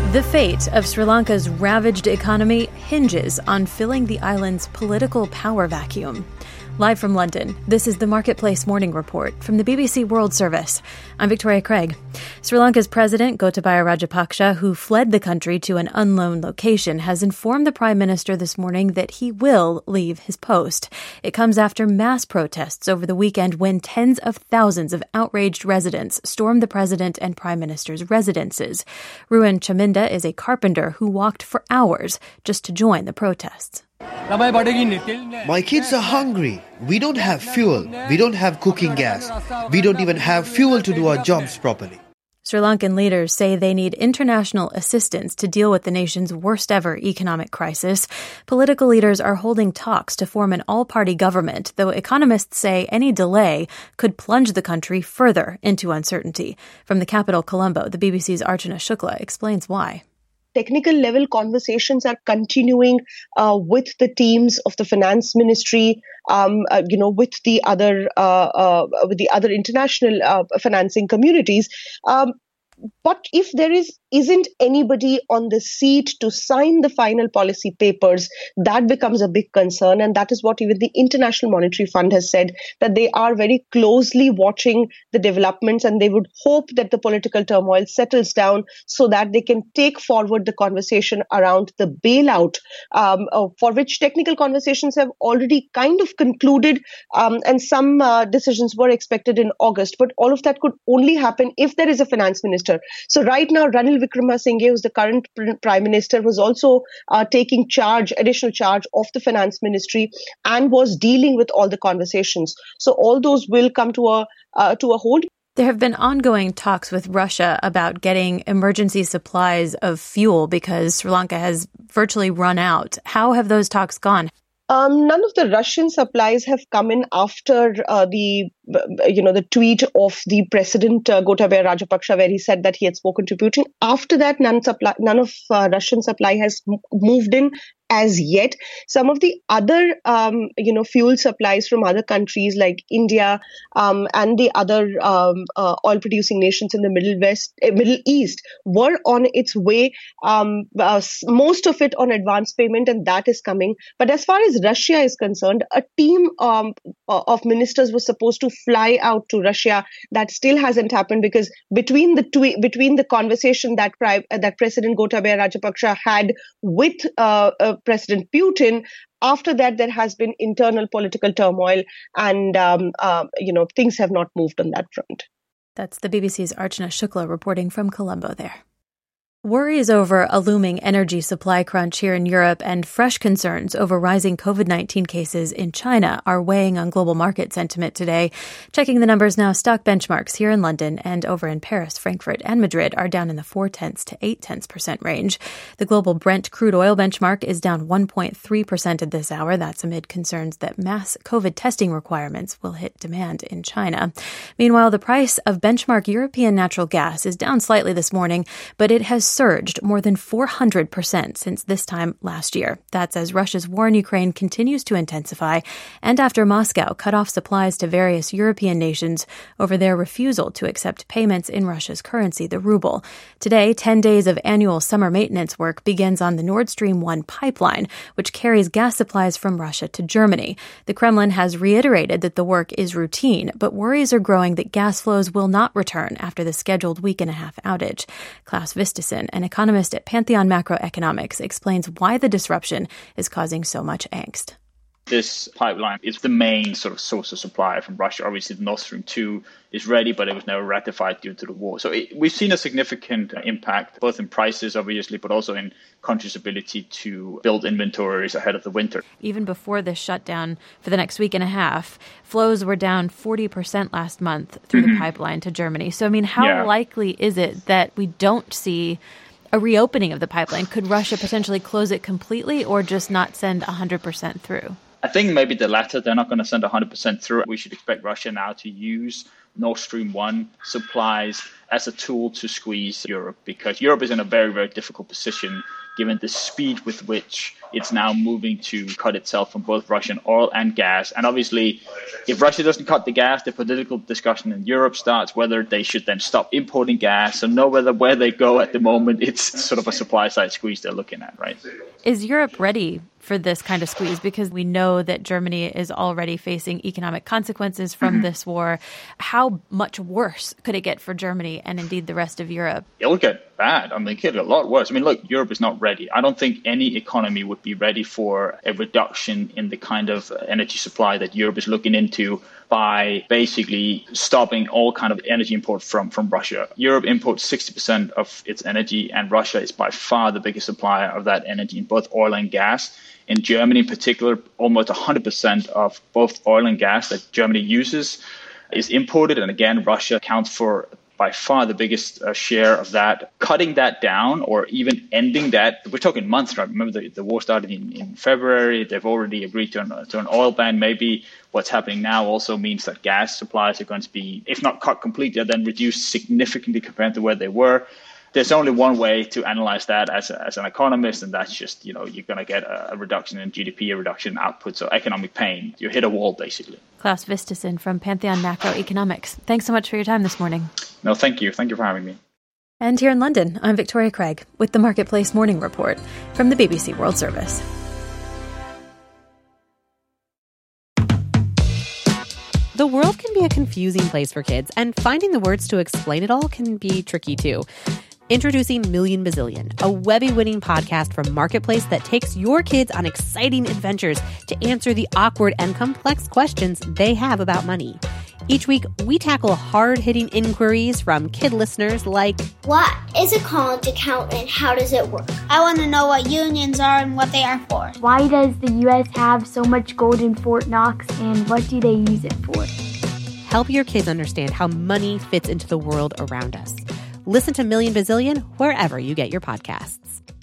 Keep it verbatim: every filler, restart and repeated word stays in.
The fate of Sri Lanka's ravaged economy hinges on filling the island's political power vacuum. Live from London, this is the Marketplace Morning Report from the B B C World Service. I'm Victoria Craig. Sri Lanka's president, Gotabaya Rajapaksa, who fled the country to an unknown location, has informed the prime minister this morning that he will leave his post. It comes after mass protests over the weekend when tens of thousands of outraged residents stormed the president and prime minister's residences. Ruan Chaminda is a carpenter who walked for hours just to join the protests. My kids are hungry. We don't have fuel. We don't have cooking gas. We don't even have fuel to do our jobs properly. Sri Lankan leaders say they need international assistance to deal with the nation's worst ever economic crisis. Political leaders are holding talks to form an all-party government, though economists say any delay could plunge the country further into uncertainty. From the capital, Colombo, the B B C's Archana Shukla explains why. Technical level conversations are continuing uh, with the teams of the finance ministry, um, uh, you know, with the other uh, uh, with the other international uh, financing communities. Um, But if there is isn't anybody on the seat to sign the final policy papers, that becomes a big concern. And that is what even the International Monetary Fund has said, that they are very closely watching the developments and they would hope that the political turmoil settles down so that they can take forward the conversation around the bailout, um, uh, for which technical conversations have already kind of concluded, um, and some uh, decisions were expected in August. But all of that could only happen if there is a finance minister. So right now, Ranil Wickremesinghe, who's the current prime minister, was also uh, taking charge, additional charge of the finance ministry and was dealing with all the conversations. So all those will come to a uh, to a hold. There have been ongoing talks with Russia about getting emergency supplies of fuel because Sri Lanka has virtually run out. How have those talks gone? Um, none of the Russian supplies have come in after uh, the, you know, the tweet of the president, uh, Gotabaya Rajapaksa, where he said that he had spoken to Putin. After that, none, supply, none of uh, Russian supply has m- moved in as yet. Some of the other, um, you know, fuel supplies from other countries like India um, and the other um, uh, oil-producing nations in the Middle West, uh, Middle East were on its way. Um, uh, most of it on advance payment, and that is coming. But as far as Russia is concerned, a team um, of ministers was supposed to fly out to Russia. That still hasn't happened because between the twe- between the conversation that pri- uh, that President Gotabaya Rajapaksa had with uh, uh, President Putin, after that there has been internal political turmoil, and um, uh, you know things have not moved on that front. That's the B B C's Archana Shukla reporting from Colombo there. Worries over a looming energy supply crunch here in Europe and fresh concerns over rising covid nineteen cases in China are weighing on global market sentiment today. Checking the numbers now, stock benchmarks here in London and over in Paris, Frankfurt, and Madrid are down in the four tenths to eight tenths percent range. The global Brent crude oil benchmark is down one point three percent at this hour. That's amid concerns that mass COVID testing requirements will hit demand in China. Meanwhile, the price of benchmark European natural gas is down slightly this morning, but it has surged more than four hundred percent since this time last year. That's as Russia's war in Ukraine continues to intensify and after Moscow cut off supplies to various European nations over their refusal to accept payments in Russia's currency, the ruble. Today, ten days of annual summer maintenance work begins on the Nord Stream one pipeline, which carries gas supplies from Russia to Germany. The Kremlin has reiterated that the work is routine, but worries are growing that gas flows will not return after the scheduled week and a half outage. Klaus Vistisen, an economist at Pantheon Macroeconomics, explains why the disruption is causing so much angst. This pipeline is the main sort of source of supply from Russia. Obviously, the Nord Stream two is ready, but it was never ratified due to the war. So it, we've seen a significant impact, both in prices, obviously, but also in countries' ability to build inventories ahead of the winter. Even before this shutdown for the next week and a half, flows were down forty percent last month through mm-hmm. the pipeline to Germany. So, I mean, how yeah. likely is it that we don't see a reopening of the pipeline? Could Russia potentially close it completely or just not send one hundred percent through? I think maybe the latter. They're not going to send one hundred percent through. We should expect Russia now to use Nord Stream one supplies as a tool to squeeze Europe, because Europe is in a very, very difficult position given the speed with which it's now moving to cut itself from both Russian oil and gas. And obviously, if Russia doesn't cut the gas, the political discussion in Europe starts whether they should then stop importing gas. So no matter where they go at the moment, it's sort of a supply side squeeze they're looking at, right? Is Europe ready for this kind of squeeze? Because we know that Germany is already facing economic consequences from mm-hmm. this war. How much worse could it get for Germany and indeed the rest of Europe? It'll get bad. I mean, it could get a lot worse. I mean, look, Europe is not ready. I don't think any economy would be ready for a reduction in the kind of energy supply that Europe is looking into by basically stopping all kind of energy import from, from Russia. Europe imports sixty percent of its energy, and Russia is by far the biggest supplier of that energy in both oil and gas. In Germany in particular, almost one hundred percent of both oil and gas that Germany uses is imported. And again, Russia accounts for by far the biggest uh, share of that. Cutting that down or even ending that, we're talking months, right? Remember, the, the war started in, in February. They've already agreed to an, to an oil ban. Maybe what's happening now also means that gas supplies are going to be, if not cut completely, then reduced significantly compared to where they were. There's only one way to analyze that as a, as an economist, and that's just, you know, you're going to get a, a reduction in G D P, a reduction in output, so economic pain. You hit a wall, basically. Klaus Vistisen from Pantheon Macroeconomics. Thanks so much for your time this morning. No, thank you. Thank you for having me. And here in London, I'm Victoria Craig with the Marketplace Morning Report from the B B C World Service. The world can be a confusing place for kids, and finding the words to explain it all can be tricky too. Introducing Million Bazillion, a Webby-winning podcast from Marketplace that takes your kids on exciting adventures to answer the awkward and complex questions they have about money. Each week, we tackle hard-hitting inquiries from kid listeners like, what is a college account and how does it work? I want to know what unions are and what they are for. Why does the U S have so much gold in Fort Knox and what do they use it for? Help your kids understand how money fits into the world around us. Listen to Million Bazillion wherever you get your podcasts.